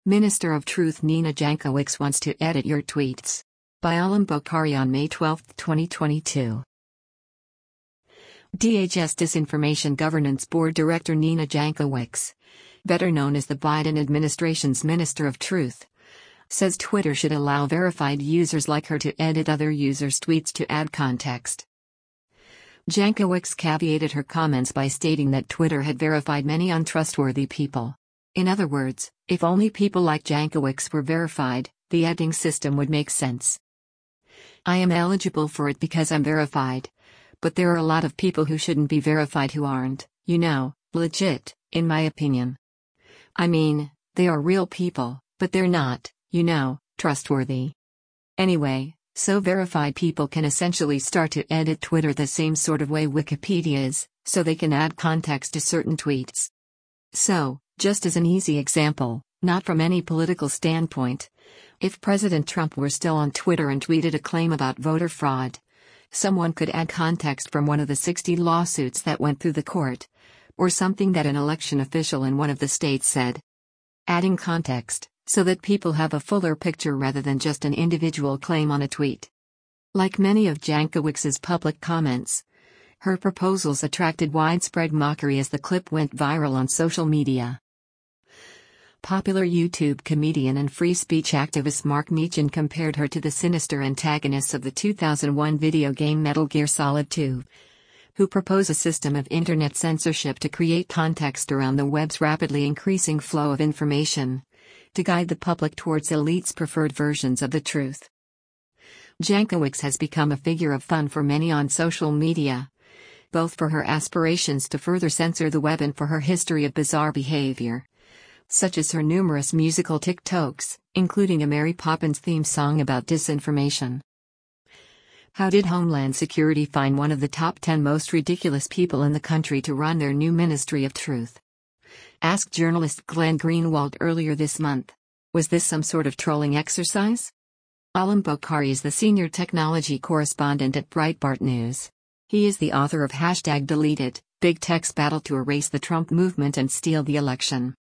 Minister of Truth Nina Jankowicz wants to edit your tweets. By Alam Bokhari on May 12, 2022. DHS Disinformation Governance Board Director Nina Jankowicz, better known as the Biden administration's Minister of Truth, says Twitter should allow verified users like her to edit other users' tweets to add context. Jankowicz caveated her comments by stating that Twitter had verified many untrustworthy people. In other words, if only people like Jankowicz were verified, the editing system would make sense. I am eligible for it because I'm verified. But there are a lot of people who shouldn't be verified who aren't, legit, in my opinion. I mean, they are real people, but they're not, trustworthy. Anyway, so verified people can essentially start to edit Twitter the same sort of way Wikipedia is, so they can add context to certain tweets. So, just as an easy example, not from any political standpoint, if President Trump were still on Twitter and tweeted a claim about voter fraud, someone could add context from one of the 60 lawsuits that went through the court, or something that an election official in one of the states said. Adding context, so that people have a fuller picture rather than just an individual claim on a tweet. Like many of Jankowicz's public comments, her proposals attracted widespread mockery as the clip went viral on social media. Popular YouTube comedian and free speech activist Mark Meechan compared her to the sinister antagonists of the 2001 video game Metal Gear Solid 2, who propose a system of internet censorship to create context around the web's rapidly increasing flow of information, to guide the public towards elites' preferred versions of the truth. Jankowicz has become a figure of fun for many on social media, both for her aspirations to further censor the web and for her history of bizarre behavior, such as her numerous musical TikToks, including a Mary Poppins theme song about disinformation. How did Homeland Security find one of the top 10 most ridiculous people in the country to run their new Ministry of Truth? Asked journalist Glenn Greenwald earlier this month. Was this some sort of trolling exercise? Alam Bokhari is the senior technology correspondent at Breitbart News. He is the author of #DeleteIt, Big Tech's Battle to Erase the Trump Movement and Steal the Election.